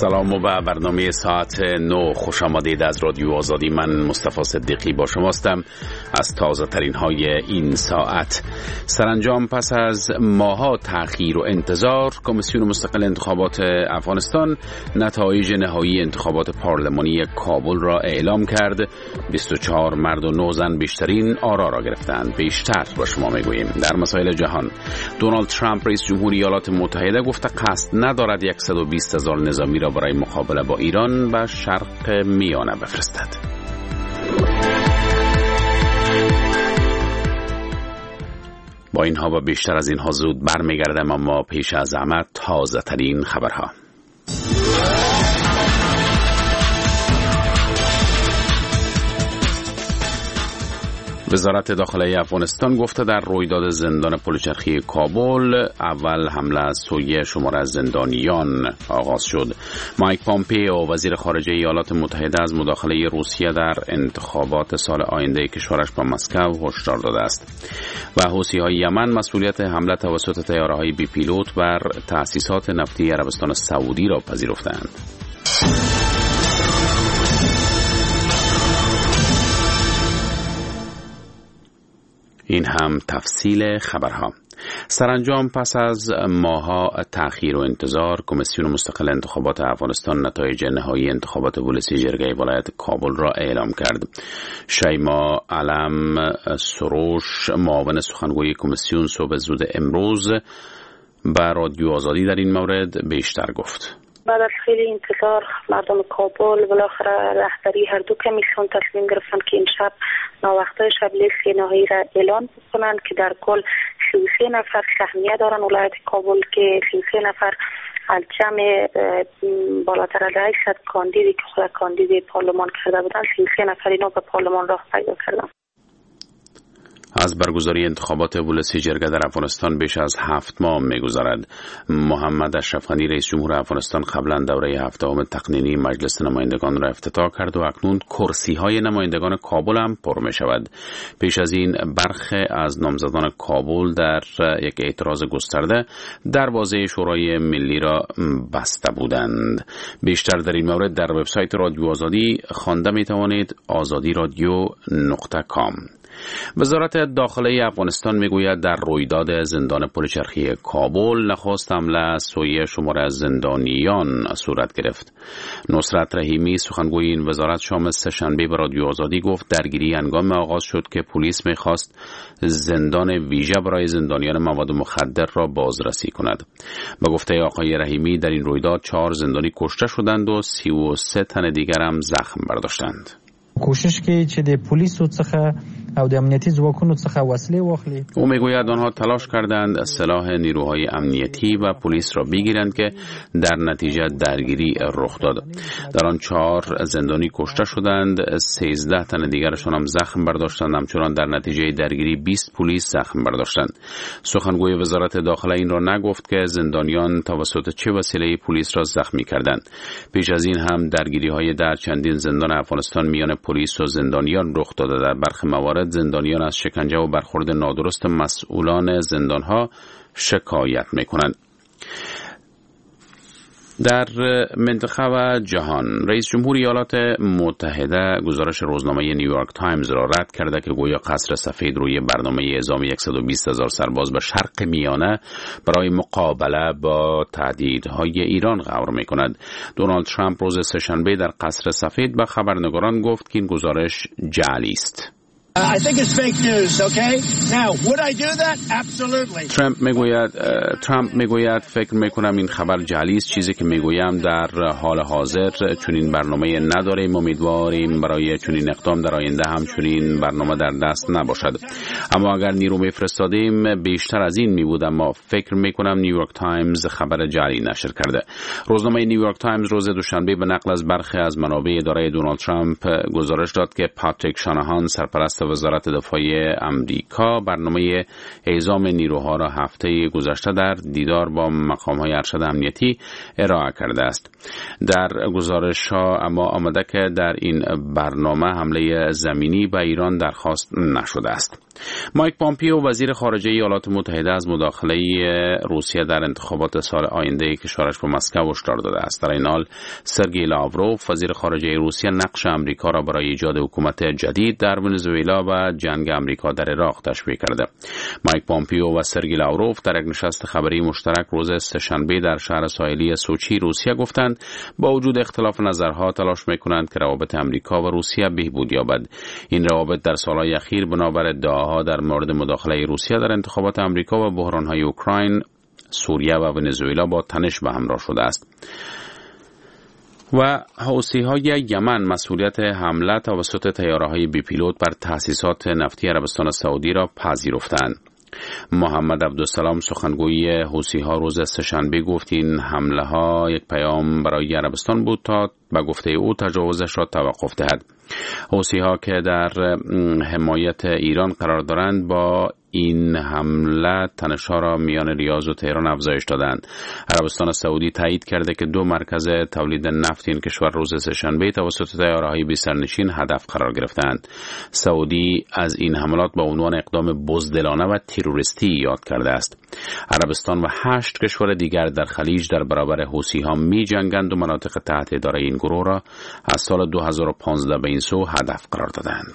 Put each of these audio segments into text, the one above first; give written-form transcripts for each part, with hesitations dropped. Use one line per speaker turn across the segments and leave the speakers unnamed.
سلام و به برنامه ساعت 9 خوش آمدید از رادیو آزادی. من مصطفی صدیقی با شماستم. از تازه ترین های این ساعت. سرانجام پس از ماها تأخیر و انتظار، کمیسیون مستقل انتخابات افغانستان نتایج نهایی انتخابات پارلمانی کابل را اعلام کرد. 24 مرد و 9 زن بیشترین آرا را گرفتند. بیشتر با شما میگوییم. در مسائل جهان، دونالد ترامپ رئیس جمهور ایالات متحده گفته قصد ندارد 120,000 نظامی را برای مقابله با ایران به شرق میانه بفرستد. با اینها و بیشتر از اینها زود برمیگردم، اما پیش از همه تازه ترین خبرها. وزارت داخلی افغانستان گفته در رویداد زندان پلچرخی کابل اول حمله از سوی شمار از زندانیان آغاز شد. مایک پامپئو وزیر خارجه ایالات متحده از مداخله روسیه در انتخابات سال آینده کشورش با مسکو هشدار داده است. و حوثی‌های یمن مسئولیت حمله توسط طیاره‌های بی پیلوت بر تأسیسات نفتی عربستان سعودی را پذیرفتند. این هم تفصیل خبرها. سرانجام پس از ماها تأخیر و انتظار، کمیسیون مستقل انتخابات افغانستان نتایج نهایی انتخابات ولسی جرگه ولایت کابل را اعلام کرد. شیما علم سروش، معاون سخنگوی کمیسیون، صبح زود امروز به رادیو آزادی در این مورد بیشتر گفت.
بعد از خیلی انتظار مردم کابل بالاخره رهبری هر دو کمیسیون تصمیم گرفتن که این شب ناوقته شب لیست نهایی را اعلان بکنند که در کل 33 نفر سهمیه دارن ولایت کابل، که 33 نفر از جمع بالاتر از 800 کاندیدی که خود کاندید پارلمان کرده بودن، 33 نفر اینا به پارلمان راه پیدا کردن.
از برگزاری انتخابات ولسی جرگه در افغانستان بیش از 7 ماه می‌گذرد. محمد اشرف غنی رئیس جمهور افغانستان قبلا دوره 7م تقنینی مجلس نمایندگان را افتتاح کرد و اکنون کرسی‌های نمایندگان کابل هم پر می‌شود. پیش از این برخی از نامزدان کابل در یک اعتراض گسترده دروازه شورای ملی را بسته بودند. بیشتر در این مورد در وبسایت رادیو آزادی خوانده می‌توانید. azadi.radio.com. وزارت داخلی افغانستان میگوید در رویداد زندان پلچرخی کابل نخست حمله از سوی شمار از زندانیان صورت گرفت. نصرت رحیمی سخنگوی این وزارت شام سه‌شنبه به رادیو آزادی گفت درگیری هنگام آغاز شد که پلیس میخواست زندان ویژه برای زندانیان مواد مخدر را بازرسی کند. به گفته آقای رحیمی در این رویداد 4 زندانی کشته شدند و 33 تن دیگر هم زخم برداشتند.
کوشش کوي چې د پولیسو څخه او د امنیتي ځواکونو څخه وسلې واخلي.
او میگوید آنها تلاش کردند سلاح نیروهای امنیتی و پلیس را بگیرند که در نتیجه درگیری رخ داد. در آن 4 زندانی کشته شدند، 13 تن دیگرشان هم زخم برداشتند. همچنان در نتیجه درگیری 20 پلیس زخم برداشتند. سخنگوی وزارت داخله این را نگفت که زندانیان توسط چه وسیله پلیس را زخمی کردند. پیش از این هم درگیری‌های در چندین زندان افغانستان میان پلیس و زندانیان رخ داده. در برخی موارد زندانیان از شکنجه و برخورد نادرست مسئولان زندانها شکایت میکنند. در منطقه و جهان، رئیس جمهور ایالات متحده گزارش روزنامه نیویورک تایمز را رد کرده که گویا قصر سفید روی برنامه اعزام 120,000 سرباز به شرق میانه برای مقابله با تهدیدهای ایران غور می‌کند. دونالد ترامپ روز سه‌شنبه در قصر سفید به خبرنگاران گفت که این گزارش جعلی است.
I think it's fake news, okay? Now, would I do that? Absolutely.
ترامپ میگوید فکر میکنم این خبر جعلی است. چیزی که میگویم در حال حاضر چنین برنامه نداریم. امیدواریم برای چنین اقدام در آینده هم چنین برنامه در دست نباشد. اما اگر نیرو میفرستادیم بیشتر از این میبود. اما فکر میکنم نیویورک تایمز خبر جعلی نشر کرده. روزنامه نیویورک تایمز روز دوشنبه به نقل از برخی از منابع اداره دونالد ترامپ گزارش داد که پاتریک شاناهان سرپرست وزارت دفاع امریکا برنامه اعزام نیروها را هفته گذشته در دیدار با مقام‌های ارشد امنیتی ارائه کرده است. در گزارش‌ها اما آمده که در این برنامه حمله زمینی به ایران درخواست نشده است. مایک پامپیو وزیر خارجه ایالات متحده از مداخله روسیه در انتخابات سال آینده کشورش به مسکو هشدار داده است. در این حال سرگئی لاوروف وزیر خارجه روسیه نقش آمریکا را برای ایجاد حکومت جدید در ونزوئلا و جنگ آمریکا در عراق تشبیه کرده. مایک پامپیو و سرگئی لاوروف در یک نشست خبری مشترک روز سه‌شنبه در شهر ساحلی سوچی روسیه گفتند با وجود اختلاف نظرها تلاش می‌کنند که روابط آمریکا و روسیه بهبود یابد. این روابط در سال‌های اخیر بنابر ادعاها در مورد مداخله روسیه در انتخابات آمریکا و بحران‌های اوکراین، سوریه و ونزوئلا با تنش به همراه شده است. و حوثی‌های یمن مسئولیت حمله توسط طیاره‌های بی پیلوت بر تأسیسات نفتی عربستان سعودی را پذیرفتند. محمد عبدالسلام سخنگوی حوثی‌ها روز سه‌شنبه گفت این حمله‌ها یک پیام برای عربستان بود تا به گفته او تجاوزش را توقف دهد. حوثی‌ها که در حمایت ایران قرار دارند با این حمله تنش‌ها را میان ریاض و تهران افزایش دادند. عربستان سعودی تایید کرده که 2 مرکز تولید نفت این کشور روز سه‌شنبه توسط طیاره‌های بی‌سرنشین هدف قرار گرفتند. سعودی از این حملات با عنوان اقدام بزدلانه و تروریستی یاد کرده است. عربستان و 8 کشور دیگر در خلیج در برابر حوثی‌ها می‌جنگند و مناطق تحت اداره این گروه را از سال 2015 به این سو هدف قرار دادند.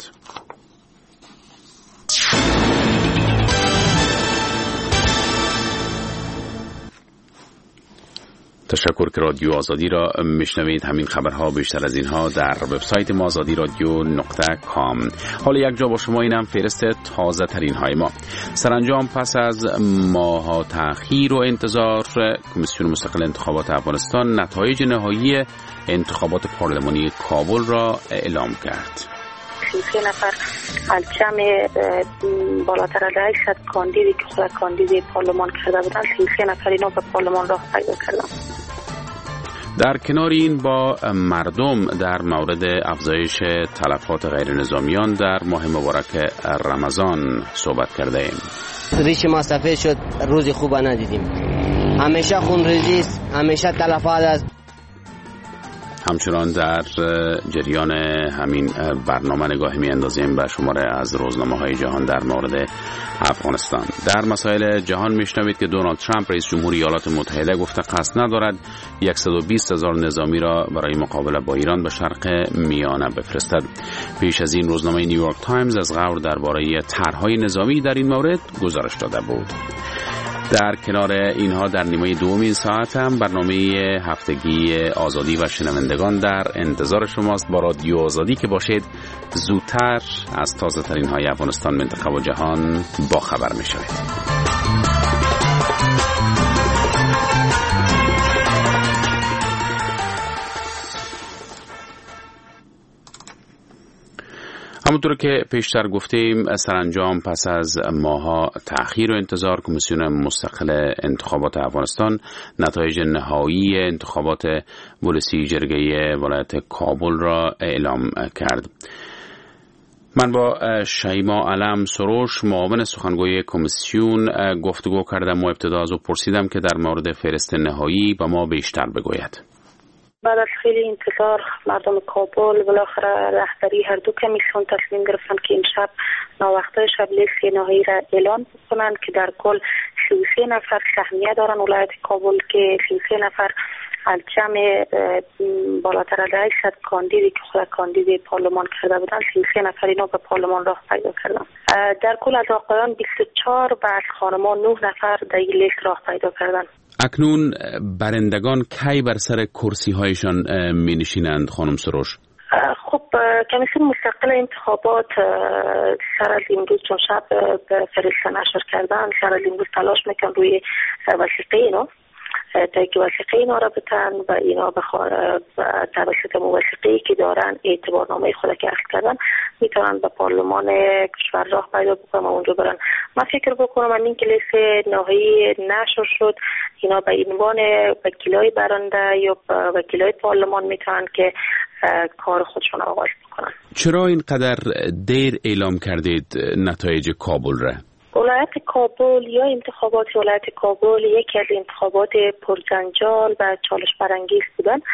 تشکر که رادیو آزادی را میشنوید. همین خبرها بیشتر از اینها در وبسایت ما azadi.radio.com. حالا یک جا با شما اینم فهرست تازه ترین های ما. سرانجام پس از ماها تأخیر و انتظار کمیسیون مستقل انتخابات افغانستان نتایج نهایی انتخابات پارلمانی کابل را اعلام کرد.
33 نفر از جمع بالاتر از 800 کاندیدی که خود کاندید پارلمان کرده بودند 33 نفر اینا به پارلمان راه پیدا کردند.
در کنار این با مردم در مورد افزایش تلفات غیر نظامیان در ماه مبارک رمضان صحبت کرده ایم.
ریش ما سفید شد، روزی خوب ندیدیم. همیشه خونریزی است، همیشه تلفات است.
همچنان در جریان همین برنامه نگاهی می‌اندازیم به شماره از روزنامه‌های جهان در مورد افغانستان. در مسائل جهان میشنوید که دونالد ترامپ رئیس جمهوری ایالات متحده گفته قصد ندارد 120,000 نظامی را برای مقابله با ایران به شرق میانه بفرستد. پیش از این روزنامه نیویورک تایمز از غور درباره طرح‌های نظامی در این مورد گزارش داده بود. در کنار اینها در نیمه دوم این ساعت هم برنامه هفتگی آزادی و شنوندگان در انتظار شماست. با رادیو آزادی که باشید زودتر از تازه ترین های افغانستان، منطقه و جهان با خبر می شوید. همونطور که پیشتر گفتیم سرانجام پس از ماها تأخیر و انتظار کمیسیون مستقل انتخابات افغانستان نتایج نهایی انتخابات ولسی جرگه ولایت کابل را اعلام کرد. من با شیما علم سروش معاون سخنگوی کمیسیون گفتگو کردم و ابتدا از او پرسیدم که در مورد فهرست نهایی به ما بیشتر بگوید.
بعد از خیلی انتظار مردم کابل بالاخره رهبری هر دو کمیسیون تصمیم گرفتن که این شب ناوقته شب لیست نهایی را اعلام بکنند که در کل 33 نفر سهمیه دارن ولایت کابل که 33 نفر از جمع بالاتر از 800 کاندیدی که خود کاندید پارلمان کرده بودن 33 نفر اینا به پارلمان راه پیدا کردن. در کل از آقایان 24 و از خانمان 9 نفر در این لیست راه پیدا کردن.
اکنون برندگان کی بر سر کرسی هایشان می نشینند خانم سروش؟
خب کمیسیون مستقل انتخابات سر از امروز چون شب به فرشته نشر کردن سر از امروز تلاش میکن روی وثیقه اینا تا که وثیقه اینا را بتن و اینا توسط وثیقه‌ای که دارن اعتبارنامه خود که اخذ کردن میتونن به پارلمان کشور راه پیدا بکنن و اونجا برن. من فکر بکنم این که لیست نهایی نشر شد اینا به عنوان وکیلای برنده یا وکیلای پارلمان میتونن که کار خودشون آغاز بکنن.
چرا اینقدر دیر اعلام کردید نتایج کابل را؟
ولایت کابل یا انتخابات ولایت کابل یکی از انتخابات پرجنجال و چالش برانگیز بودن.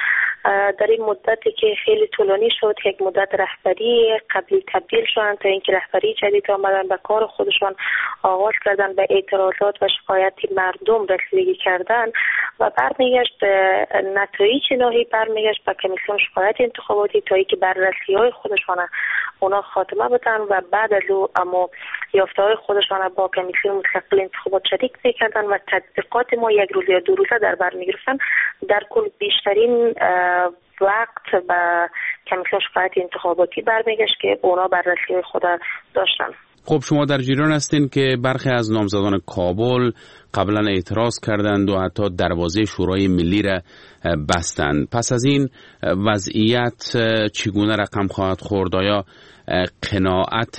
در این مدتی که خیلی طولانی شد، یک مدت رهبری قبلی تبدیل شدن تا اینکه رهبری جدید آمدن به کار خودشان آغاز کردن، به اعتراضات و شکایت مردم رسیدگی کردن و برمیگشت نتایج نهایی برمیگشت به کمیسیون شکایت انتخاباتی تا اینکه بررسی‌های خودشان اونا خاتمه بدن و بعد از او اما یافته‌های خودشان با کمیسیون مستقل انتخابات شریک می‌کردن و تطبیقات ما یک روز یا دو روزه در بر می‌گرفتن. در کل بیشترین وقت به کمیسیون شکایت انتخاباتی برمیگشت که اونا بررسی خود داشتن.
خب شما در جریان هستین که برخی از نامزدان کابل قبلا اعتراض کردند و حتی دروازه شورای ملی را بستند. پس از این وضعیت چگونه رقم خواهد خورد؟ آیا قناعت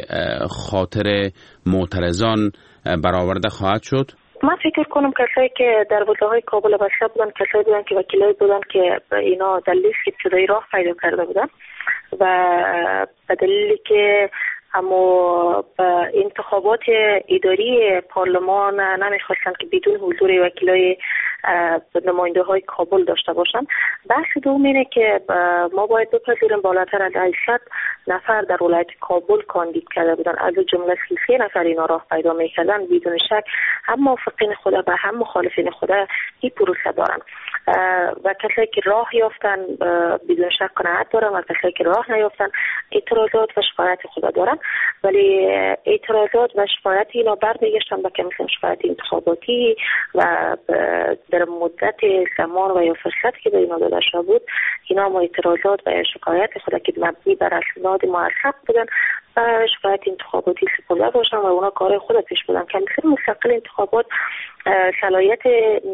خاطر معترضان برآورده خواهد شد؟
من فکر کنم کسایی که دروازه‌های کابل بسته بودن کسایی بودن که وکیلایی بودن که اینا در لیست ابتدایی راه پیدا کرده بودن و به دلیلی که اما انتخابات اداری پارلمان نمیخواستن که بدون حضور وکیلای نماینده های کابل داشته باشن. بحث دوم اینه که ما باید بپذیریم بالاتر از 800 نفر در ولایت کابل کاندید کرده بودن، از جمله 33 نفر اینا راه پیدا میکردن. بدون شک هم موافقین خود و هم مخالفین خود این پروسه دارن و کسایی که راه یافتن بدون شک قناعت دارن و کسایی که راه نیافتن اعتراضات و شکایت خود دارن. ولی اعتراضات و شکایت اینا برمیگشتن به کمیسیون شکایت انتخاباتی و در مدت زمان و یا فرصتی که به اینا داده شده بود اینا ما اعتراضات و شکایت خود که مبنی بر اسناد موثق بودن و شکایت انتخاباتی سپرده باشن و اونا کار خود پیش بردن. کمیسیون مستقل انتخابات صلاحیت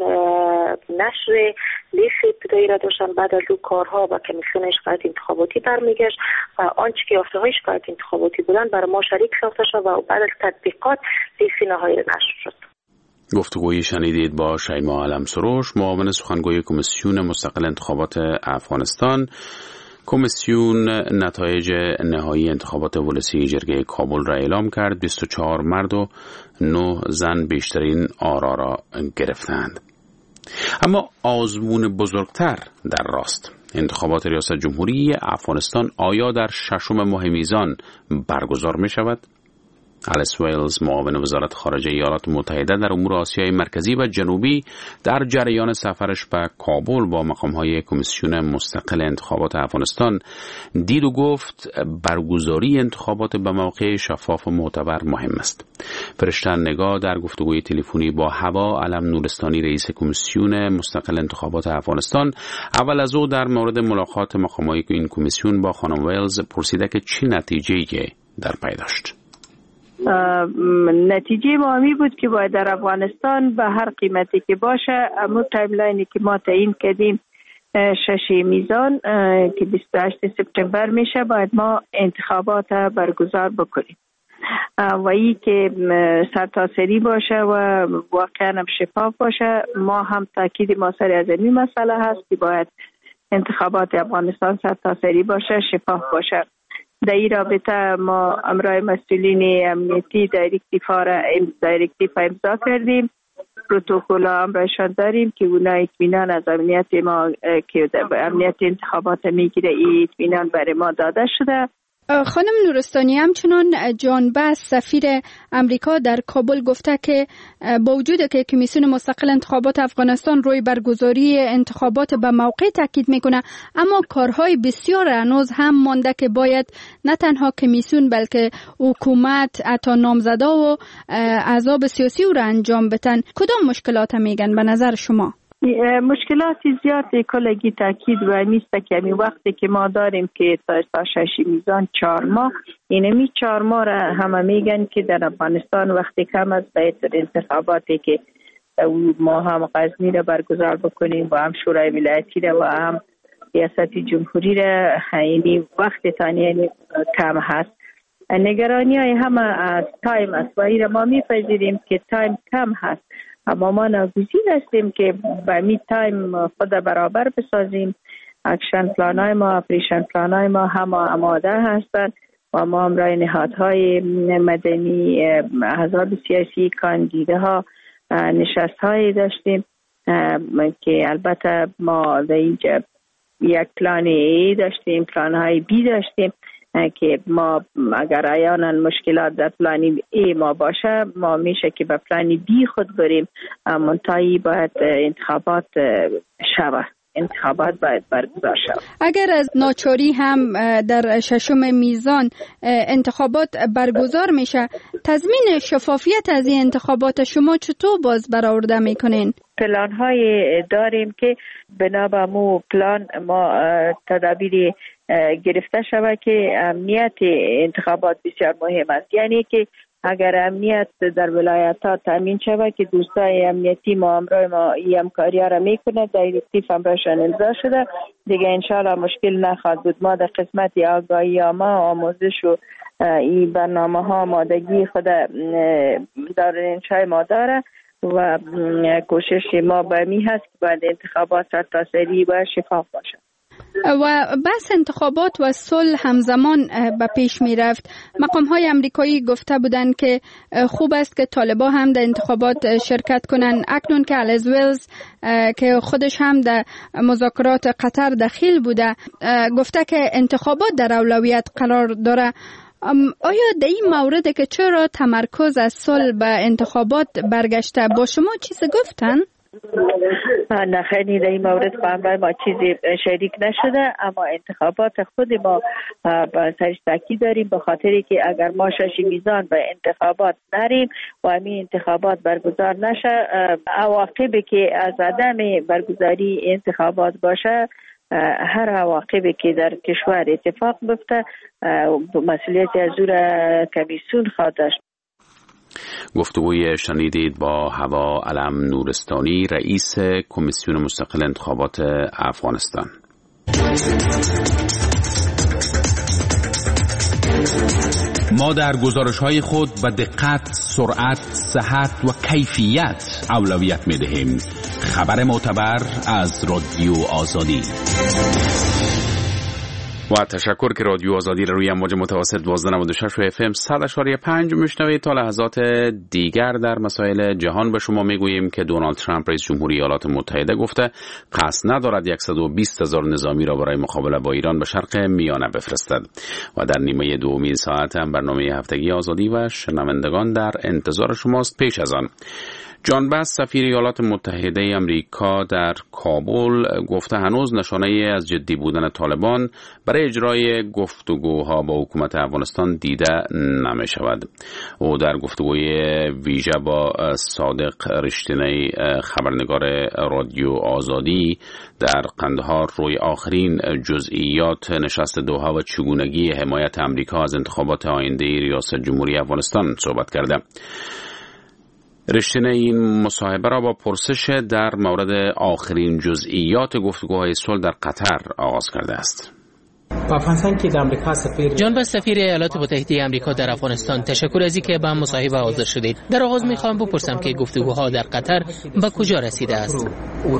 نشر لیست ابتدایی را داشتن، بعد از او کارها با کمیسیون شکایت انتخاباتی برمیگشت و آنچه که یافته‌های شکایت انتخاباتی بودن برای ما شریک ساخته شد و بعد از تطبیقات لیست نهایی نشر شد.
گفتگویی شنیدید با شیماء علمسروش، معاون سخنگوی کمیسیون مستقل انتخابات افغانستان. کمیسیون نتایج نهایی انتخابات ولسی جرگه کابل را اعلام کرد. 24 مرد و 9 زن بیشترین آرا را گرفتند. اما آزمون بزرگتر در راست. انتخابات ریاست جمهوری افغانستان آیا در 6 ماه میزان برگزار می شود؟ الیس ویلز، معاون وزارت خارجه ایالات متحده در امور آسیای مرکزی و جنوبی، در جریان سفرش به کابل با مقام‌های کمیسیون مستقل انتخابات افغانستان دید و گفت برگزاری انتخابات به موقع شفاف و معتبر مهم است. فرشتن نگاه در گفتگوی تلفنی با هوا علم نورستانی، رئیس کمیسیون مستقل انتخابات افغانستان، اول از او در مورد ملاقات مقام‌های این کمیسیون با خانم ویلز پرسیده که چه نتیجه‌ای در پی داشت.
نتیجه مهمی بود که باید در افغانستان به هر قیمتی که باشه امور تایملاینی که ما تعیین کردیم 6 میزان که 28 سپتامبر میشه باید ما انتخابات برگزار بکنیم و این که سرتاسری باشه و واقعا شفاف باشه. ما هم تاکید ما سر از این مسئله هست که باید انتخابات افغانستان سرتاسری باشه، شفاف باشه. در این رابطه ما امرای مسئولین امنیتی دایرکتیو امضا کردیم، پروتکل هم رایشان داریم که اونا اطمینان از امنیت ما که امنیت انتخابات میگیره، این اطمینان برای ما داده شده.
خانم نورستانی، همچنان جان باس سفیر امریکا در کابل گفته که با وجود که کمیسیون مستقل انتخابات افغانستان روی برگزاری انتخابات به موقع تاکید میکنه، اما کارهای بسیار هنوز هم مانده که باید نه تنها کمیسیون بلکه حکومت، حتی نامزدا و احزاب سیاسی او را انجام بدن. کدام مشکلات میگن به نظر شما؟
مشکلات زیادی کلگی تاکید و نیست که همین وقتی که ما داریم که تا 6 میزان 4 ماه، اینمی 4 ماه را همه میگن که در افغانستان وقتی کم از بهتر انتخاباتی که ما هم غزنی را برگزار بکنیم و هم شورای ولایتی را و هم ریاست جمهوری را، اینی وقت تانی کم هست. نگرانی های همه از تایم است و این را ما میپذیریم که تایم کم هست، اما ما ناگزیر هستیم که به می تایم خود برابر بسازیم. اکشن پلان های ما، اپریشن پلان های ما همه آماده هستند و ما هم رای نهادهای مدنی، احزاب سیاسی، کاندیده ها نشست هایی داشتیم که البته ما در اینجا یک پلان A داشتیم، پلان های B داشتیم که ما اگر عیانا مشکلات در پلان A ما باشه ما میشه که به پلان B خود بریم، منتهی باید انتخابات شود. انتخابات باید برگزار شود.
اگر از ناچاری هم در 6 میزان انتخابات برگزار میشه، تضمین شفافیت از این انتخابات شما چطور باز برآورده میکنین؟
پلان های داریم که بنا به مو پلان ما تدابیر گرفته شود که امنیت انتخابات بسیار مهم است. یعنی که اگر امنیت در ولایت‌ها تامین شود که دوستای امنیتی ما همراه ما این همکاری را میکنه، دایرکتیو همراهشان امضا شده دیگه انشالله مشکل نخواهد بود. ما در قسمت آگاهی ما آموزش و این برنامه ها آمادگی خود در انشای ما داره و کوشش ما به می هست که باید انتخابات سرتاسری و شفاف باشه.
و بحث انتخابات و صلح همزمان به پیش می رفت. مقام های امریکایی گفته بودند که خوب است که طالبان هم در انتخابات شرکت کنند. اکنون که الیس ویلز که خودش هم در مذاکرات قطر دخیل بوده گفته که انتخابات در اولویت قرار داره. آیا در این مورد که چرا تمرکز از صلح به انتخابات برگشته با شما چیز گفتن؟
نه خیلی در این مورد همراه ما چیزی شریک نشده، اما انتخابات خود ما با سرش تاکید داریم به خاطری که اگر ما 6 میزان به انتخابات نریم و همین انتخابات برگزار نشه، عواقبی که از عدم برگزاری انتخابات باشه هر عواقبی که در کشور اتفاق بیفته مسئولیت از او کمیسیون خواهد داشت.
گفتگوی شنیدید با هوا علم نورستانی، رئیس کمیسیون مستقل انتخابات افغانستان. ما در گزارش‌های خود به دقت، سرعت، صحت و کیفیت اولویت می‌دهیم. خبر معتبر از رادیو آزادی. و تشکر که رادیو آزادی را روی امواج متوسط 1296 و FM 100.5 میشنوید. تا لحظات دیگر در مسائل جهان به شما میگوییم که دونالد ترامپ رئیس جمهوری ایالات متحده گفته قصد ندارد 120,000 نظامی را برای مقابله با ایران به شرق میانه بفرستد. و در نیمه دومین ساعت هم برنامه هفتگی آزادی و شنوندگان در انتظار شماست. پیش از آن جان باس سفیر ایالات متحده آمریکا در کابل گفته هنوز نشانه‌ای از جدی بودن طالبان برای اجرای گفتگوها با حکومت افغانستان دیده نمی شود. او در گفتگوی ویژه با صادق رشتینی خبرنگار رادیو آزادی در قندهار روی آخرین جزئیات نشست دوحه و چگونگی حمایت آمریکا از انتخابات آینده ریاست جمهوری افغانستان صحبت کرده. رشتین این مصاحبه را با پرسش در مورد آخرین جزئیات گفتگوهای صلح در قطر آغاز کرده است.
جان باس سفیر ایالات متحده آمریکا در افغانستان، تشکر از اینکه به مصاحبه حاضر شدید. در آغاز می‌خواهم بپرسم که گفتگوها در قطر به کجا رسیده است؟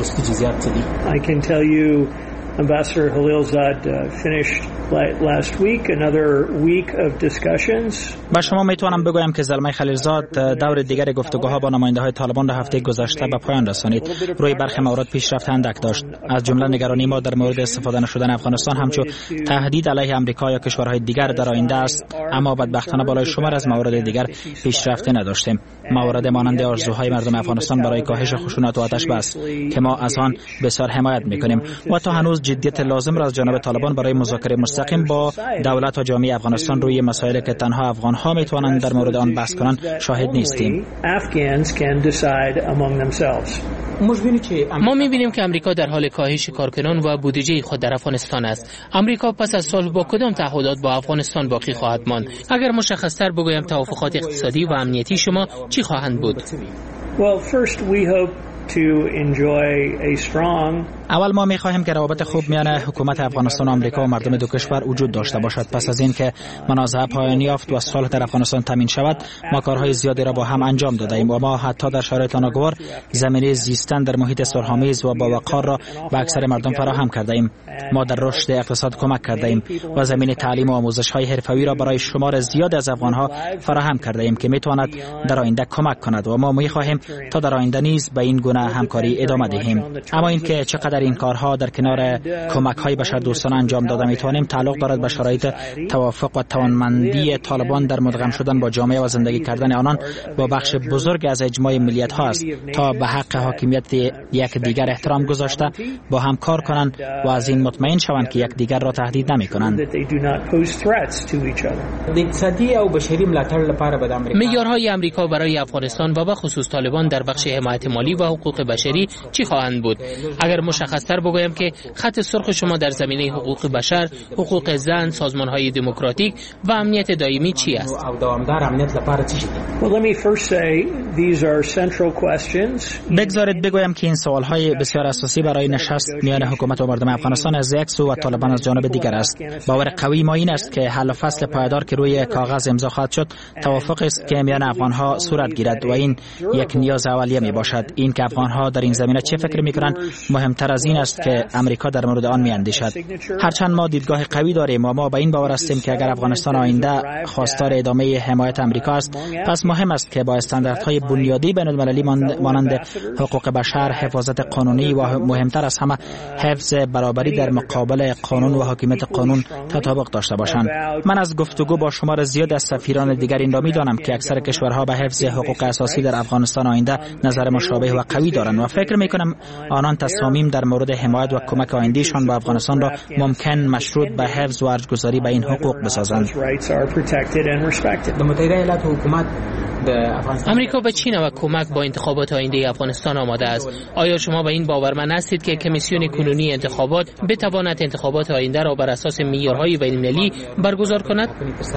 Ambassador Khalilzad finished last week another week of discussions.
با شما میتونم بگویم که زلمه خلیلزاد دور دیگر گفتگوها با نماینده‌های طالبان را هفته گذشته به پایان رسانید. روی برخی موارد پیشرفت اندک داشت. از جمله نگرانی ما در مورد استفاده نشدن افغانستان همچون تهدید علیه آمریکا یا کشورهای دیگر در آینده است، اما بدبختانه بالای شمار از موارد دیگر پیشرفت نداشتیم. موارد مانند آرزوهای مردم افغانستان برای کاهش خشونت و آتش بس که ما از آن بسیار حمایت می‌کنیم و تا هنوز جدیت لازم را از جانب طالبان برای مذاکره مستقیم با دولت و جامعه افغانستان روی مسائلی که تنها افغان‌ها میتوانند در مورد آن بحث کنند شاهد نیستیم.
ما می‌بینیم که امریکا در حال کاهش کارکنان و بودجه خود در افغانستان است. امریکا پس از صلح با کدام تعهدات با افغانستان باقی خواهد ماند؟ اگر مشخص‌تر بگویم توافقات اقتصادی و امنیتی شما چی خواهند بود؟
اول ما می‌خواهیم که روابط خوب میان حکومت افغانستان و آمریکا و مردم دو کشور وجود داشته باشد. پس از این که منازعه پایان یافت و صلح در افغانستان تامین شود، ما کارهای زیادی را با هم انجام دادیم و ما حتی در شرایط ناگوار زمینه زیستن در محیط صلح‌آمیز و با وقار را به اکثر مردم فراهم کردیم. ما در رشد اقتصاد کمک کردیم و زمینه تعلیم و آموزش‌های حرفه‌ای را برای شمار زیاد از افغان‌ها فراهم کردیم که می‌تواند در آینده کمک کند و ما می‌خواهیم تا در آینده نیز به این گونه همکاری ادامه دهیم. اما اینکه چقدر در این کارها در کنار کمک‌های بشردوستانه انجام داده می‌توانیم تعلق دارد به شرایط توافق و توانمندی طالبان در مدغم شدن با جامعه و زندگی کردن آنان با بخش بزرگ از اجماع ملیت‌ها است تا به حق حاکمیت یکدیگر احترام گذاشته با هم کار کنند و از این مطمئن شوند که یکدیگر را تهدید نمی‌کنند.
معیارهای آمریکا برای افغانستان و به خصوص طالبان در بخش حمایت مالی و حقوق بشری چی خواهند بود؟ اگر مشخص‌تر بگویم که خط سرخ شما در زمینه حقوق بشر، حقوق زن، سازمان‌های دموکراتیک و امنیت دائمی چی است؟
بگذارید بگویم که این سوال‌های بسیار اساسی برای نشست میان حکومت و مردم افغانستان از یک سو و طالبان از جانب دیگر است. باور قوی ما این است که حل و فصل پایدار که روی کاغذ امضا خواهد شد توافق است که میان افغان‌ها صورت گیرد و این یک نیاز اولیه می باشد. این که افغان‌ها در این زمینه چه فکر می‌کنند مهمتر از این است که امریکا در مورد آن می‌اندیشد. هرچند ما دیدگاه قوی داریم و ما به این باور هستیم که اگر افغانستان آینده خواستار ادامه حمایت امریکا است، پس مهم است که با استانداردهای بنیادی بین‌المللی مانند حقوق بشر، حفاظت قانونی و مهمتر از همه حفظ برابری در مقابل قانون و حاکمیت قانون تطابق داشته باشند. من از گفتگو با شمار زیاد از سفیران دیگر این را می‌دانم که اکثر کشورها به حفظ حقوق اساسی در افغانستان آینده نظر مشابه و قوی دارند و فکر می‌کنم آنان تصامیم در مورد حمایت و کمک آیندهشان به افغانستان را ممکن مشروط به حفظ و ارزگذاری به این حقوق بسازند.
امریکا به چین و کمک با انتخابات آینده افغانستان آماده است. آیا شما به این باورمند هستید که کمیسیون کنونی انتخابات بتواند انتخابات آینده را بر اساس معیارهای بین‌المللی برگزار کند؟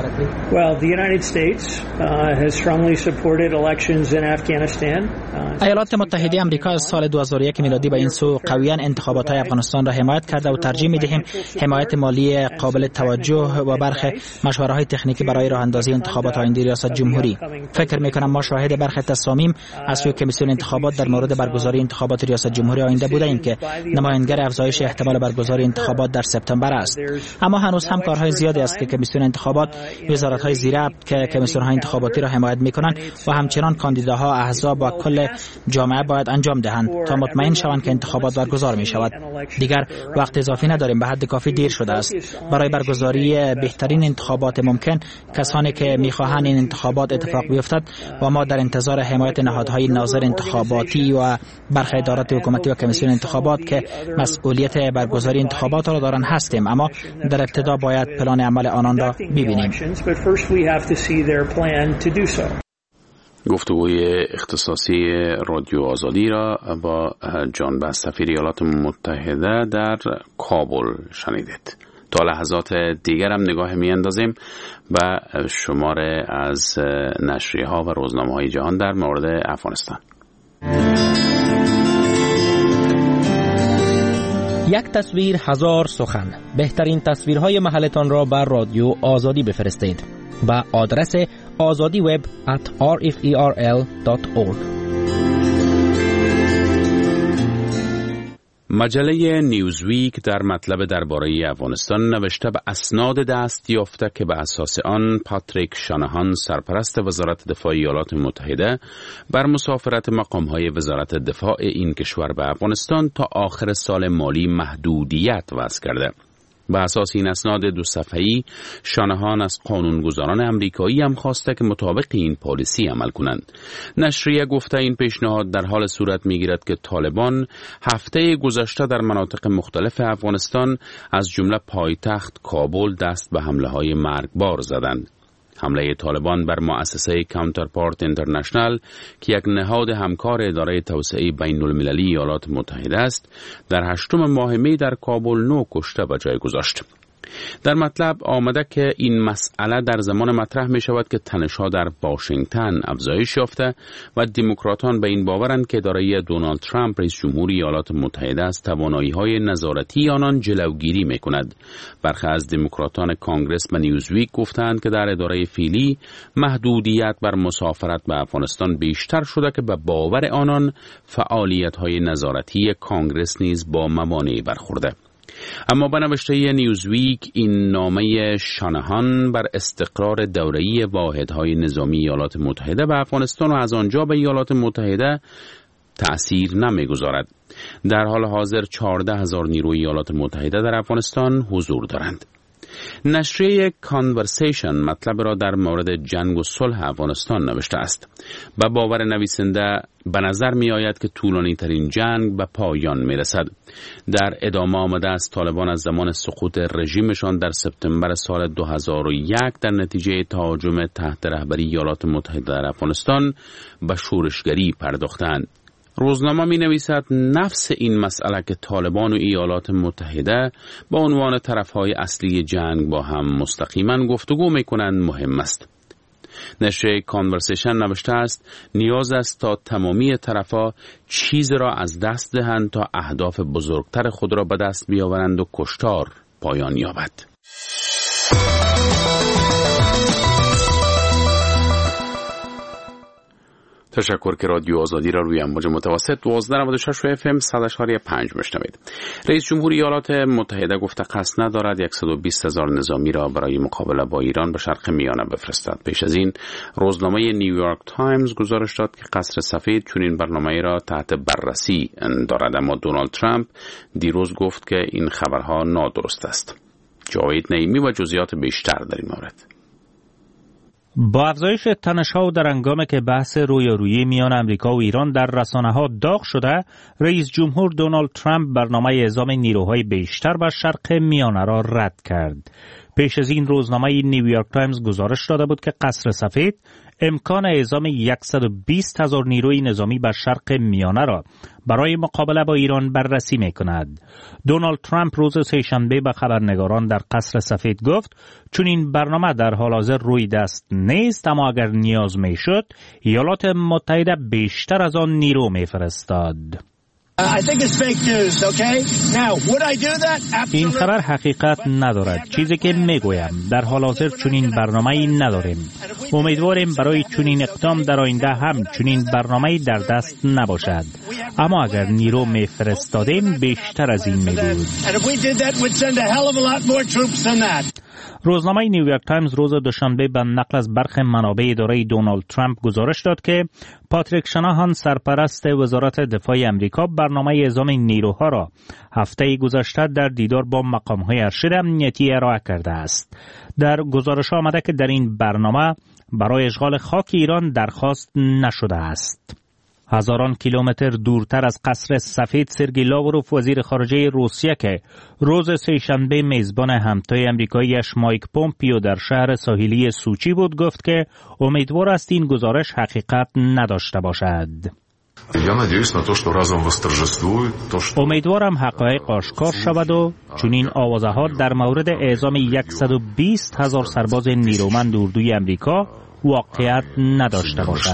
ایالات متحده آمریکا از سال 2001 میلادی به این سو قویاً انتخابات افغانستان را حمایت کرده و ترجیح می‌دهیم حمایت مالی قابل توجه و برخی مشوره‌های تکنیکی برای راه اندازی انتخابات آینده ریاست جمهوری. فکر می‌کنم ما شاهد برخی تصامیم از سوی کمیسیون انتخابات در مورد برگزاری انتخابات ریاست جمهوری آینده بودیم که نمایانگر افزایش احتمال برگزاری انتخابات در سپتامبر است. اما هنوز هم کارهای زیادی است که کمیسیون انتخابات، وزارت‌های زیربط که کمیسیون‌های انتخاباتی را حمایت می‌کنند و همچنان کاندیداها، احزاب و کل جامعه باید انجام دهند تا مطمئن شوند که انتخابات برگزار می‌شود. دیگر وقت اضافی نداریم، به حد کافی دیر شده است. برای برگزاری بهترین انتخابات ممکن کسانی که می‌خواهند این انتخابات اتفاق بیفتد و ما در انتظار حمایت نهادهای ناظر انتخاباتی و برخی ادارات حکومتی و کمیسیون انتخابات که مسئولیت برگزاری انتخابات را دارند هستیم، اما در ابتدا باید پلان عمل آنان را ببینیم.
گفتگوی اختصاصی رادیو آزادی را با جان بس سفیر ایالات متحده در کابل شنیدید. تا لحظات دیگر هم نگاه می‌اندازیم به شماره از نشریه‌ها و روزنامه‌های جهان در مورد افغانستان.
یک تصویر هزار سخن. بهترین تصویرهای محلتان را بر رادیو آزادی بفرستید به آدرس azadiweb@rferl.org.
مجله نیوزویک در مطلب درباره افغانستان نوشته به اسناد دست یافته که به اساس آن پاتریک شانهان سرپرست وزارت دفاع ایالات متحده بر مسافرت مقام‌های وزارت دفاع این کشور به افغانستان تا آخر سال مالی محدودیت وضع کرده. به اساس این اسناد دو صفحه‌ای شانهان از قانونگذاران امریکایی هم خواسته که مطابق این پالیسی عمل کنند. نشریه گفته این پیشنهاد در حال صورت می‌گیرد که طالبان هفته گذشته در مناطق مختلف افغانستان از جمله پایتخت کابل دست به حمله‌های مرگبار زدند. حمله طالبان بر مؤسسه کانترپارت اینترنشنال که یک نهاد همکار اداره توسعه بین المللی ایالات متحده است، در 8 ماه می در کابل 9 کشته به جای گذاشت. در مطلب آمده که این مسئله در زمان مطرح می شود که تنش‌ها در واشنگتن افزایش یافته و دموکراتان به این باورند که اداره دونالد ترامپ رئیس جمهور ایالات متحده از توانایی‌های نظارتی آنان جلوگیری می کند. برخی از دموکراتان کانگرس به نیوزویک گفتند که در اداره فعلی محدودیت بر مسافرت به افغانستان بیشتر شده که به باور آنان فعالیت‌های نظارتی کانگرس نیز با موانعی برخورده. اما به نوشته نیوزویک این نامه شانهان بر استقرار دوره‌ای واحدهای نظامی ایالات متحده به افغانستان و از آنجا به ایالات متحده تأثیر نمیگذارد. در حال حاضر 14,000 نیروی ایالات متحده در افغانستان حضور دارند. نشریه کانورسیشن مطلب را در مورد جنگ و صلح افغانستان نوشته است. به باور نویسنده به نظر می آید که طولانی ترین جنگ به پایان می رسد. در ادامه آمده است طالبان از زمان سقوط رژیمشان در سپتامبر سال 2001 در نتیجه تهاجم تحت رهبری ایالات متحده در افغانستان به شورشگری پرداختند. روزنامه می نویسد نفس این مسئله که طالبان و ایالات متحده به عنوان طرفهای اصلی جنگ با هم مستقیما گفتگو می کنند مهم است. نشریه کانورسیشن نوشته است نیاز است تا تمامی طرفها چیز را از دست دهند تا اهداف بزرگتر خود را به دست بیاورند و کشتار پایان یابد. تشکر که رادیو آزادی را روی امواج متوسط 1296 FM 100.5 میشنوید. رئیس جمهور ایالات متحده گفته قصد ندارد 120,000 نظامی را برای مقابله با ایران به شرق میانه بفرستد. پیش از این روزنامه نیویورک تایمز گزارش داد که قصر سفید چنین برنامه‌ای را تحت بررسی دارد، اما دونالد ترامپ دیروز گفت که این خبرها نادرست است. جاوید نعیمی و جزئیات بیشتر در این مورد.
با افزایش تنش‌ها و در هنگامی که بحث رویارویی میان امریکا و ایران در رسانه‌ها داغ شده، رئیس جمهور دونالد ترامپ برنامه اعزام نیروهای بیشتر به شرق میانه را رد کرد. پیش از این روزنامه نیویورک تایمز گزارش داده بود که قصر سفید امکان اعزام 120,000 نیروی نظامی بر شرق میانه را برای مقابله با ایران بررسی می‌کند. دونالد ترامپ روز سه‌شنبه به خبرنگاران در قصر سفید گفت چون این برنامه در حال حاضر روی دست نیست، اما اگر نیاز می‌شد ایالات متحده بیشتر از آن نیرو می‌فرستاد. این خبر حقیقت ندارد. چیزی که میگویم در حال حاضر چنین برنامه‌ای نداریم. امیدواریم برای چنین اقدام در آینده هم چنین برنامه‌ای در دست نباشد. اما اگر نیرو میفرستادیم بیشتر از این میبود. روزنامه نیویورک تایمز روز دوشنبه به نقل از برخی منابع اداره دونالد ترامپ گزارش داد که پاتریک شناهان سرپرست وزارت دفاع امریکا برنامه اعزام نیروها را هفته گذشته در دیدار با مقام‌های ارشد امنیتی ارائه کرده است. در گزارش آمده که در این برنامه برای اشغال خاک ایران درخواست نشده است. هزاران کیلومتر دورتر از قصر سفید سرگئی لاوروف وزیر خارجه روسیه که روز سه‌شنبه میزبان همتای امریکاییش مایک پومپیو در شهر ساحلی سوچی بود گفت که امیدوار است این گزارش حقیقت نداشته باشد. امیدوارم حقایق آشکار شود و چنین آوازه‌ها در مورد اعزام 120,000 سرباز نیرومند اردوی امریکا واقعیت نداشته باشد.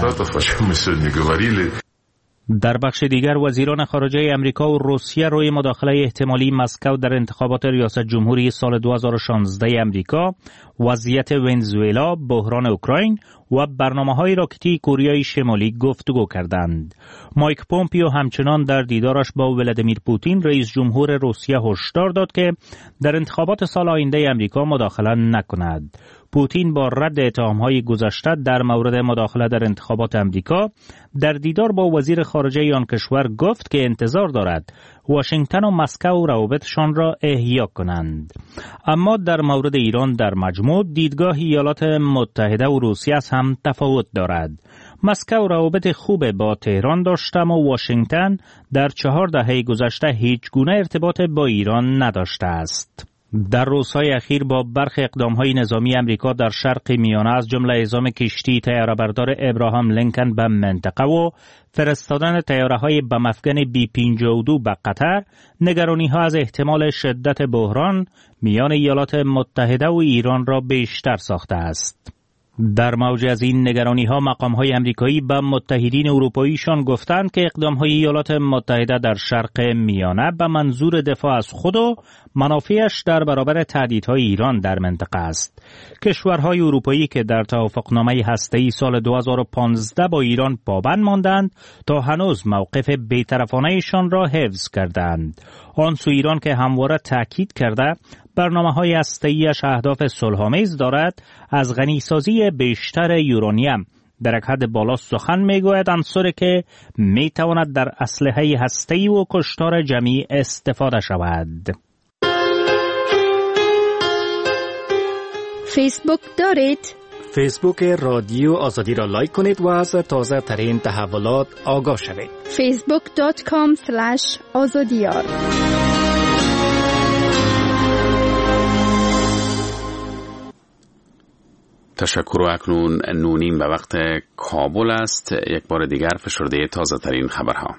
در بخش دیگر وزیران خارجه امریکا و روسیه روی مداخله احتمالی مسکو در انتخابات ریاست جمهوری سال 2016 امریکا، وضعیت ونزوئلا، بحران اوکراین و برنامه‌های راکتی کره شمالی گفتگو کردند. مایک پومپیو همچنان در دیدارش با ولادیمیر پوتین رئیس جمهور روسیه هشدار داد که در انتخابات سال آینده امریکا مداخله نکند. پوتین با رد اتهام‌های گذشته در مورد مداخله در انتخابات امریکا در دیدار با وزیر خارجه آن کشور گفت که انتظار دارد واشنگتن و مسکو روابطشان را احیا کنند. اما در مورد ایران در مجموع دیدگاه ایالات متحده و روسیه هم تفاوت دارد. مسکو روابط خوب با تهران داشته و واشنگتن در 4 دهه گذشته هیچ گونه ارتباط با ایران نداشته است. در روزهای اخیر با برخی اقدام‌های نظامی امریکا در شرق میانه از جمله اعزام کشتی طیاره‌بردار ابراهام لینکن به منطقه و فرستادن طیاره‌های بم‌افکن B-52 به قطر، نگرانی‌ها از احتمال شدت بحران میان ایالات متحده و ایران را بیشتر ساخته است. در موج از این نگرانی‌ها مقام‌های آمریکایی به متحدین اروپاییشان گفتند که اقدام‌های ایالات متحده در شرق میانه به منظور دفاع از خود و منافعش در برابر تهدیدهای ایران در منطقه است. کشورهای اروپایی که در توافقنامه هسته‌ای سال 2015 با ایران پابند ماندند تا هنوز موقف بی‌طرفانه‌شان را حفظ کردند. آن سو ایران که همواره تاکید کرده برنامه‌های هسته‌ای‌اش اهداف صلح‌آمیز دارد، از غنیسازی بیشتر یورانیم در یک حد بالا سخن میگوید، عنصری که میتواند در اسلحه هسته‌ای و کشتار جمعی استفاده شود.
فیسبوک دارید؟
فیسبوک رادیو آزادی را لایک کنید و از تازه ترین تحولات آگاه شوید.
facebook.com/azadiyar.
تشکر. و اکنون 9:30 به وقت کابل است. یک بار دیگر فشرده تازه ترین خبرها.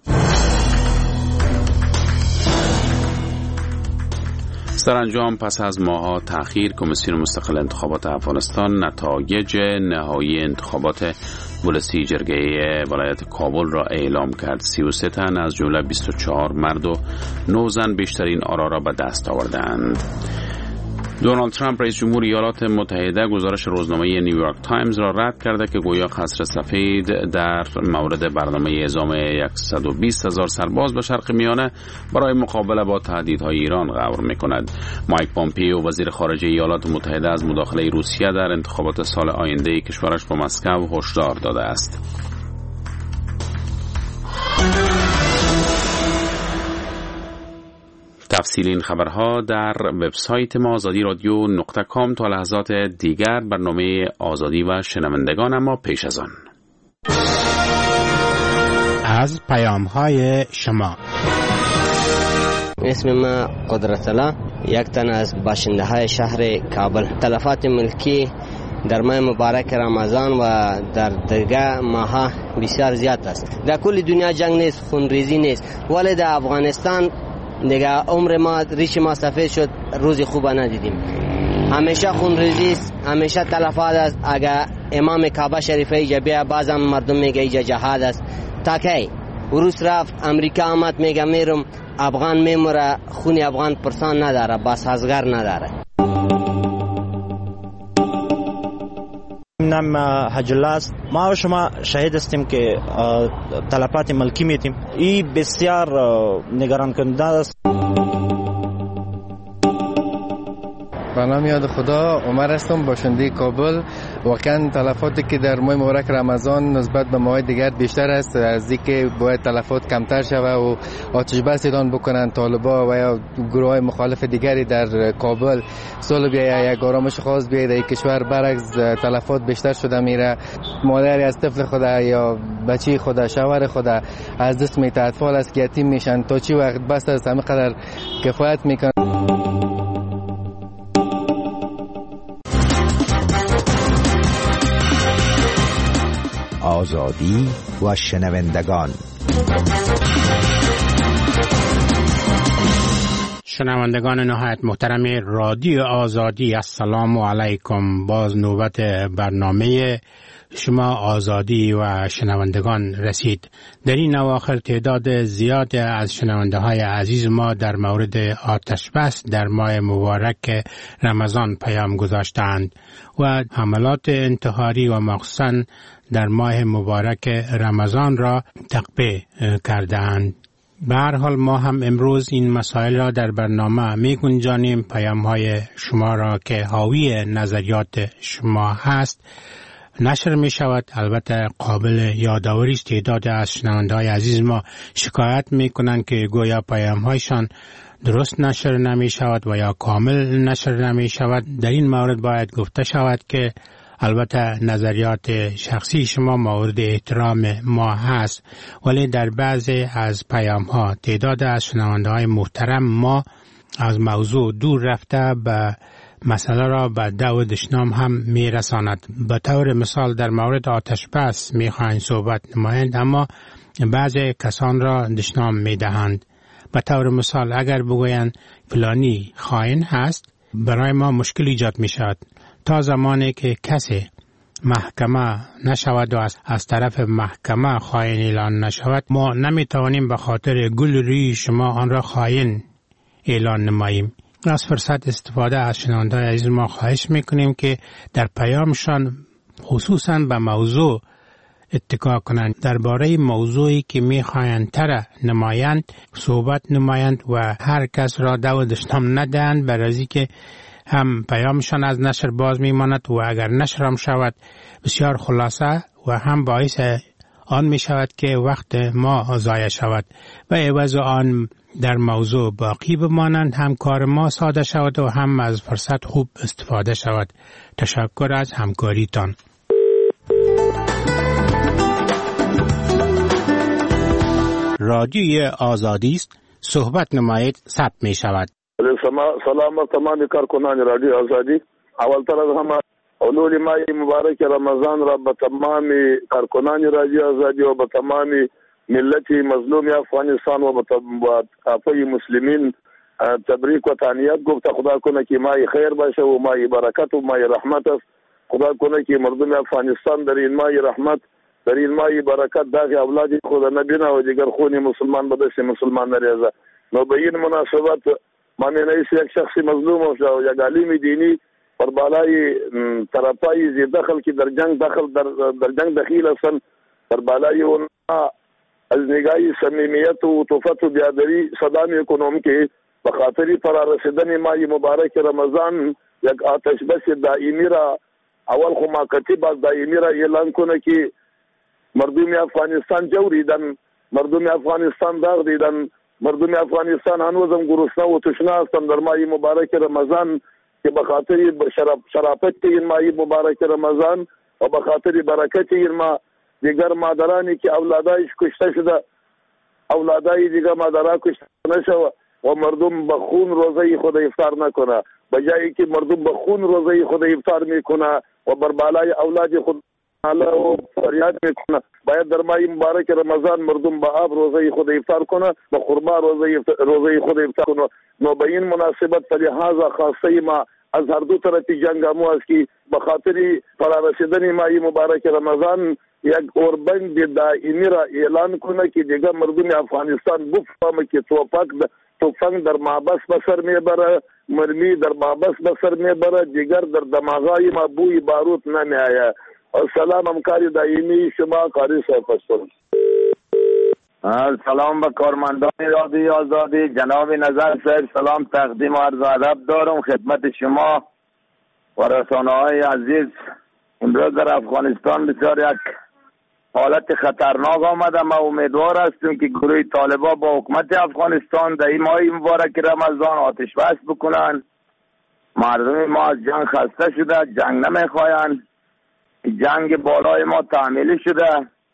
سرانجام پس از ماه‌ها تأخیر، کمیسیون مستقل انتخابات افغانستان نتایج نهایی انتخابات ولسی جرگه ولایت کابل را اعلام کرد. 33 تن از جمله 24 مرد و 9 زن بیشترین آرا را به دست آوردند. دونالد ترامپ رئیس جمهور ایالات متحده گزارش روزنامه نیویورک تایمز را رد کرده که گویا قصر سفید در مورد برنامه اعزام 120,000 سرباز به شرق میانه برای مقابله با تهدیدهای ایران غور می‌کند. مایک پامپیو وزیر خارجه ایالات متحده از مداخله روسیه در انتخابات سال آینده کشورش با مسکو هشدار داده است. تفصیل این خبرها در وبسایت ما azadiradyo.com. تا لحظات دیگر برنامه آزادی و شنوندگان. اما پیش از آن
از پیام‌های شما.
اسم ما قدرت الله، یک تن از باشنده های شهر کابل. تلفات ملکی در ماه مبارک رمضان و در دیگر ماها بسیار زیاد است. در کل دنیا جنگ نیست، خونریزی نیست، ولی در افغانستان دیگه عمر ما ریش ما سفید شد، روزی خوب ندیدیم. همیشه خونریزی است، همیشه تلفات است. اگر امام کعبه شریفه ایجا بیا، بازم مردم میگه ایجا جهاد است. تاکی روس رفت، امریکا آمد میگه میرم، افغان میموره، خون افغان پرسان نداره، بس ازگر نداره.
نام حج الله است. ما و شما شاهد هستیم که تلفات ملکی میتیم. این بسیار نگران کننده است.
به نام یاد خدا، عمر هستم، باشنده کابل. واقعا تلفاتی که در ماه مبارک رمضان نسبت به ماه دیگر بیشتر است. از اینکه باید تلفات کمتر شود و آتش بس اعلان بکنن طالبا و یا گروه مخالف دیگری در کابل. سال بیا یک آرامش خاص بیاید در کشور، برعکس تلفات بیشتر شده میره. مادری از طفل خدا یا بچی خدا، شوهر خدا از دست میته، اطفال است که یتیم میشن. تا چی وقت بس است همه قدر کفایت میکنن.
آزادی و شنوندگان.
شنوندگان نهایت محترم رادیو آزادی، السلام علیکم. باز نوبت برنامه شما آزادی و شنوندگان رسید. در این اواخر تعداد زیاد از شنونده های عزیز ما در مورد آتش بس در ماه مبارک رمضان پیام گذاشتند و حملات انتحاری و مخصوصاً در ماه مبارک رمضان را تقبیح کردند. به هر حال ما هم امروز این مسائل را در برنامه می گنجانیم. پیام های شما را که حاوی نظریات شما هست نشر می شود. البته قابل یادآوری است تعداد از شنونده های عزیز ما شکایت می کنند که گویا پیام هایشان درست نشر نمی شود و یا کامل نشر نمی شود. در این مورد باید گفته شود که البته نظریات شخصی شما مورد احترام ما هست، ولی در بعضی از پیام ها تعداد از شنونده های محترم ما از موضوع دور رفته به مسئله را به دو دشنام هم می رساند. به طور مثال در مورد آتش بس می خواهند صحبت نمایند، اما بعضی کسان را دشنام می دهند. به طور مثال اگر بگویند فلانی خائن هست، برای ما مشکل ایجاد می شود. تا زمانی که کسی محکمه نشود و از طرف محکمه خائن اعلان نشود، ما نمی توانیم به خاطر گل روی شما آن را خائن اعلان نماییم. از فرصت استفاده از شنونده‌های عزیز ما خواهش میکنیم که در پیامشان خصوصاً به موضوع اتکا کنند، درباره موضوعی که میخواهند طرح نمایند صحبت نمایند و هر کس را دو دشنام ندهند، برای که هم پیامشان از نشر باز میماند و اگر نشر هم شود بسیار خلاصه و هم باعث آن می شود که وقت ما ضایع شود و عوض آن در موضوع باقی بمانند، هم کار ما ساده شود و هم از فرصت خوب استفاده شود. تشکر از همکاریتان. رادیوی آزادی است، صحبت نمایید ثبت می شود.
سلام تمام کارکنان رادیو آزادی. اولتر از همه حلول ماه مبارک رمضان را به تمام کارکنان رادیو آزادی و به تمام ملت مظلوم افغانستان و به کافه مسلمین تبریک و تهنیت گفت. خدا کنه که ماه خیر باشه و ماه برکت و ماه رحمت است. خدا کنه که مردم افغانستان در این ماه رحمت، در این ماه برکت داغ اولاد خود نبینه و دیگر خون مسلمان به دست مسلمان نریزه. نو به این مناسبت ما می‌نویس یک شخص مظلوم و یک عالم دینی پر بالای طرفای زی دخل که در جنگ دخیل هستند، پر بالای اونها از نگاه صمیمیت و عطوفت و بیادری صدا میکنم که به خاطر فرارسیدن ماه مبارک رمضان یک آتش بس دائمی را اول خو ماکتب دائمی را اعلان کنه که مردم افغانستان جوریدن، مردم افغانستان داغ دیدن، مردم افغانستان هنوزم گرسنه و تشنه هستند در ماه مبارک رمضان که به خاطر شرافت این ماه مبارک رمضان و به خاطر برکت این ماه دیگر مادرانی که اولادایش کشته شده، اولادای دیگر مادرها کشته نشوه و مردم به خون روزه خود افطار نکنه، به جایی که مردم به خون روزه خود افطار میکنه و بر بالای اولاد خود الله و فریاد میکنه. باید در ماه مبارک رمضان مردم به آب روزه خود افطار کنه، به خرما روزه خود افطار کنه. نو به این مناسبت فلهذا خاصه ما از هر دو طرف جنگ همو است که به خاطر فرارسیدن ماه مبارک رمضان یک اوربند دائمی را اعلان کنه که دیگه مردم افغانستان بفهمه که توفنگ در محبس بسر میبره، مرمی در محبس بسر میبره، دیگر در دماغای ما بوی بارود نمیآید. سلام همکاری دائمی شما قاری صاحب هستم.
سلام به کارمندان رادیو آزادی. جناب نظر صاحب سلام تقدیم و عرض ادب دارم خدمت شما و رسانه‌های عزیز. امروز در افغانستان بسیار یک حالت خطرناک آمده. ما امیدوار هستیم که گروه طالبان با حکومت افغانستان در این ماه مبارک رمضان آتش بس بکنن. مردم ما از جنگ خسته شده، جنگ نمیخواین. جنگ بالای ما تعمیلی شده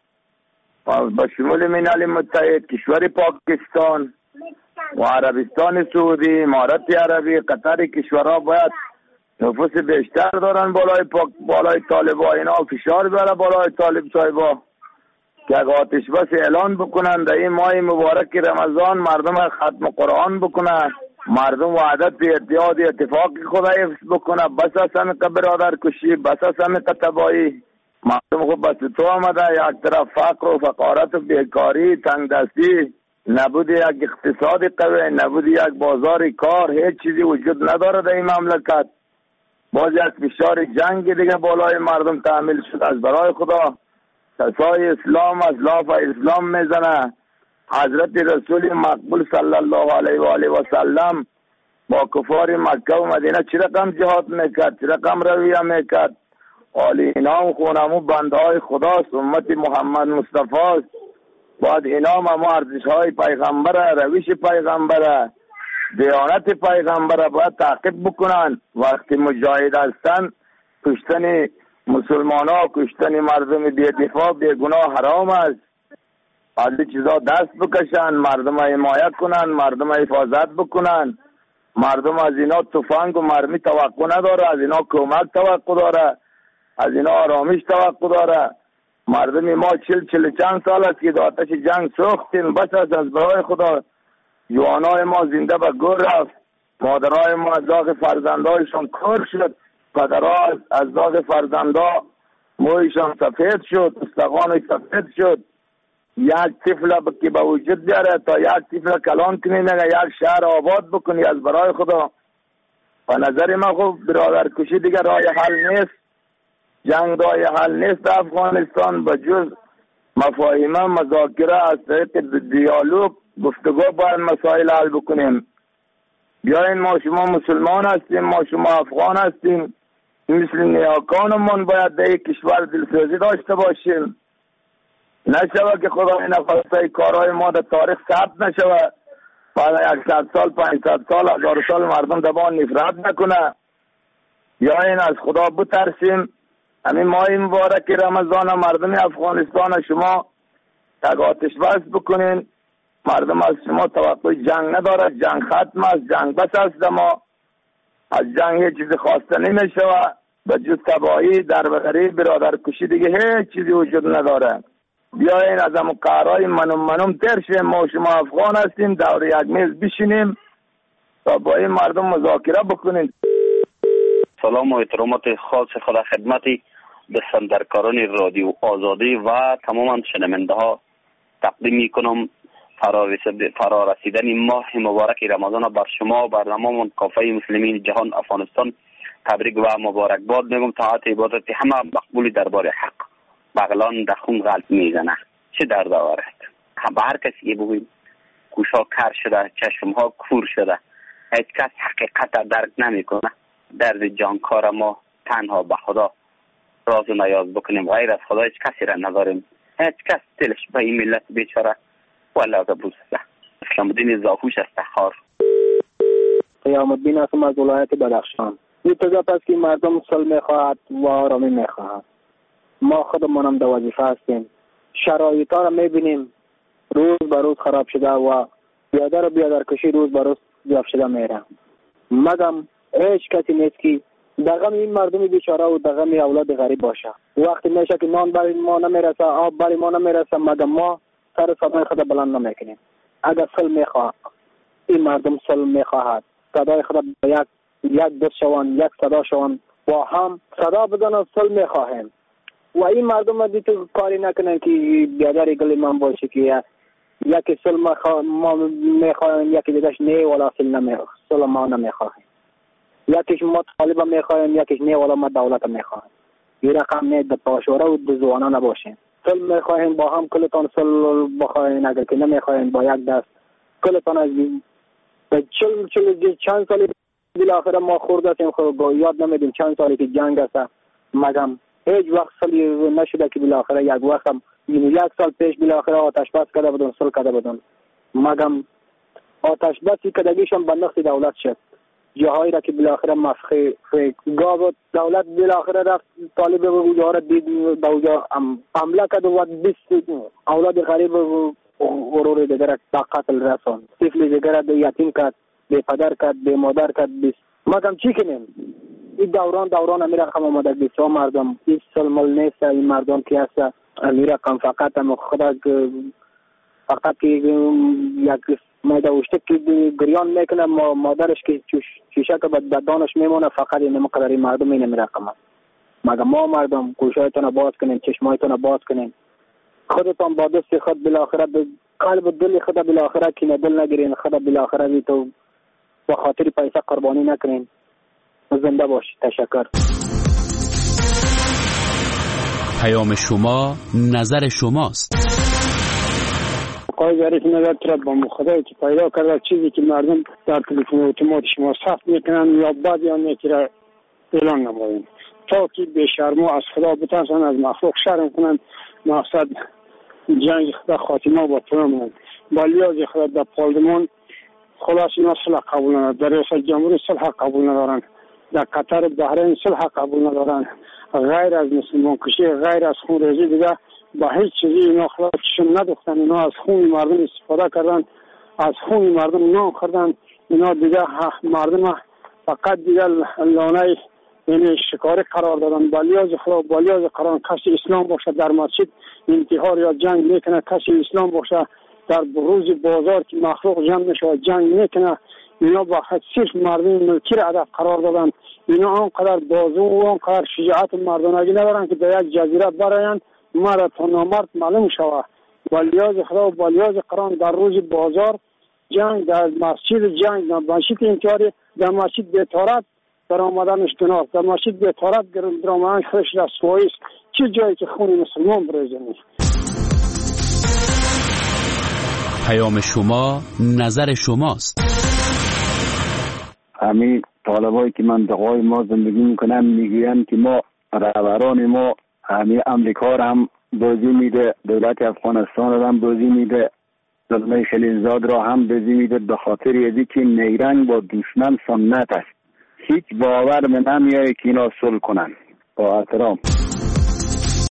با شمول ملل متحد، کشور پاکستان و عربستان سعودی، امارات عربی، قطر، کشورها باید نفوس بیشتر دارن بالای طالبان. اینا فشار بیاره بالای طالب صاحبا که آتش بس اعلان بکنن در این ماه مبارک رمضان، مردم ختم قرآن بکنن، مردم وعدت اتحاد اتفاق خدا حفظ بکنه. بس اصلا که برادر کشی، بس اصلا که تبایی. مردم خود بس تو آمده، یک طرف فقر و فقارت و بیکاری، تنگ دستی، نبود یک اقتصاد قوی، نبود یک بازار کار، هیچ چیزی وجود نداره در این مملکت. باز یک فشار جنگ دیگه بالای مردم تحمیل شد. از برای خدا سسای اسلام از لاف اسلام میزنه. حضرت رسول مقبول صلی الله علیه و آله و سلم با کفار مکه و مدینه چه رقم جهاد میکرد، چه رقم رویه میکرد. حالی اینا و خونمو بنده های خداست، امت محمد مصطفی است. باید اینا هم ارزش های پیغمبره، روش پیغمبره، دیانت پیغمبره باید تعقیب بکنن. وقتی مجاهد هستن کشتن مسلمان ها، کشتن مردم بی دفاع بی گناه حرام است. از این چیزا دست بکشن، مردم حمایت کنن، مردم حفاظت بکنن. مردم از اینا تفنگ و مرمی توقع نداره، از اینا کمک توقع داره، از اینا آرامش توقع داره. مردم ما 40 چند سال است که در آتش جنگ سوختیم. بس از برای خدا جوانای ما زنده به گور رفت، مادرای ما از داغ فرزندایشان کور شد، پدرها از داغ فرزندا مویشان سفید شد، استخوانش سفید شد. یک طفل که به وجود بیاره تا یک طفل کلان کنی نگه یک شهر آباد بکنی. از برای خدا و نظر ما خوب برادر کشی دیگر راه حل نیست، جنگ راه حل نیست. افغانستان بجز مفاهمه مذاکره از طریق دیالوگ گفتگو باید مسائل حل بکنیم. بیاین ما شما مسلمان هستیم، ما شما افغان هستیم، مثل نیاکانمون باید در یک کشور دلسوزی داشته باشیم، نشوه که خدا این نفسه کارهای ما در تاریخ ثبت نشوه، بعد 100 سال 500 سال 1000 سال مردم دبان نفرت نکنه. یا این از خدا بترسیم. همین ماه مبارک رمضان مردم افغانستان شما یک آتش بس بکنین. مردم از شما توقع جنگ نداره، جنگ ختم است، جنگ بس است. ما از جنگ هیچ چیزی خواسته نمیشه و به جز تباهی، دربدری، برادر کشی دیگه هیچ چیزی وجود نداره. بیاین از همون قهرهای منم تر شیم. ما شما افغان هستیم، دور یک میز بشینیم تا با این مردم مذاکره بکنیم.
سلام و احترامات خاص خدا خدمتی بستاندرکاران رادیو آزادی و تماما شنونده ها تقدیم میکنم. فرا رسیدن ماه مبارک رمضان بر شما، بر تمام کافه مسلمین جهان افغانستان تبریک و مبارکباد میگم. طاعت عبادت همه مقبول دربار حق. بغلان در خون غلط میزنه، چه درد آورد. به هر کسی بگویم گوشا کر شده، چشم ها کور شده، هیچ کس حقیقت درک نمیکنه. درد جانکار ما تنها به خدا راز و نیاز بکنیم، غیر از خدا هیچ کسی را نداریم. هیچ کس دلش به این ملت بیچاره والله بوسه. اسلام الدین زاهوش از تخار.
قیام الدین هستم از ولایت بدخشان. این تضاد است که مردم صلح میخواهد و آرامی میخواهد. ما خودمون هم در وظیفه هستیم. شرایط ها را میبینیم روز به روز خراب شده و بیادر کشی روز به روز زیاد شده میره. مگم هیچ کسی نیست که دغم این مردم بیچاره و دغم اولاد غریب باشه. وقتی میشه که نان برای ما نمیرسه، آب برای ما نمیرسه، مگم ما سر صدای خود بلند نمیکنیم. اگر صلح میخواه این مردم صلح میخواهد، صدای خود یک دست شوان، یک صدا شوان و هم صدا بزنن صلح میخواهیم. و این مردم دیگه کاری نکنن که بیادر گلی من باشه که یکی صلح ما میخواهیم، یکی دیگهش نه ولا صلح ما نمیخواهیم. یکیش ما طالب میخواهیم، یکیش نه ولا ما دولت میخواهیم. این رقم نه در پاشوره و در زوانا نباشیم. صلح میخواهیم با هم کلتان صلح بخواهیم، اگر که نمیخواهیم با یک دست کلتان از چند سالی بالاخره ما خورده هستیم، خود یاد نمیدیم چند سالی که جنگ است. مگم هیچ وقت صلح نشده که بالاخره یک وقت هم یک سال پیش بالاخره آتش بس کرده بودن، صلح کرده بودن. مگم آتش بسی کردگیشان به نقص دولت شد. جاهایی را که بالاخره مسخه گاو دولت بالاخره رفت طالب اونجا را دید به اونجا حمله کرد و 20 اولاد غریب و غرور دیگر را قتل رساند. طفل دیگر را یتیم کرد، بی پدر کرد، بی مادر کرد. مگم چی کنیم؟ این دوران امیر رقم آمده بیسا مردم این سلمل نیست. این مردم که هست امیر رقم فقط هم خدا فقط یک مایده وشته که گریان میکنه، مادرش که چیشه که به دانش میمونه. فقط این مقدر این مردم این امیر رقم هست. مگه ما مردم گوشایتون باز کنین، چشمایتون باز کنین، خودتان با دست خود بالاخره قلب دل خود بالاخره که دل نگیرین، خود بالاخره بی تو با خاطر پیسه قربانی نکنین. زنده باشی. تشکر.
پیام شما نظر شماست.
آقای ظریف نظر طرف با خدایی که پیدا کرده چیزی که مردم در تلفن اتومات شما ثبت میکنن یا بعضی آن که اعلان نمایند تا که به شرم از خدا بترسن، از مخلوق شرم کنن. مقصد جنگ خدا خاتمه با تمام با لیاز خدا در پارلمان خلاص اینا صلح قبول ندارن، در ریاست جمهوری صلح قبول ندارن، در قطر بحرین صلح قبول ندارن. غیر از مسلمان کشی، غیر از خون ریزی دیگه با هیچ چیزی اینا خلاصشون ندختن. اینا از خون مردم استفاده کردن، از خون مردم نان خوردن. اینا دیگه مردم فقط دیگه لانه یعنی شکاری قرار دادن. با لیاز خدا با لیاز قرآن کسی اسلام باشه در مسجد انتحار یا جنگ میکنه، کسی اسلام باشه در روز بازار که مخلوق جمع میشه جنگ میکنه. اینا با صرف مردم ملکی را هدف قرار دادن. اینا آنقدر بازو و آنقدر شجاعت مردانگی ندارن که در یک جزیره براین مرد تا نامرد معلوم شود. با لیاز خدا و با لیاز قرآن در روز بازار جنگ، در مسجد جنگ، در مسجد انتحاری، در مسجد بی‌طهارت در آمدنش گناه، در مسجد بی‌طهارت در آمدنش خودش رسوایی است. چه جایی که خون مسلمان بریزه نیست.
پیام شما نظر شماست.
همین
طالبایی که منطقه‌های ما زندگی میکنن میگویند که ما رهبران ما همه امریکا را هم بازی میده، دولت افغانستان را هم بازی میده، زلمه خلیلزاد را هم بازی میده، به خاطر ازی که نیرنگ با دشمن سنت است. هیچ باور به نمیایه که اینا صلح کنن. با احترام.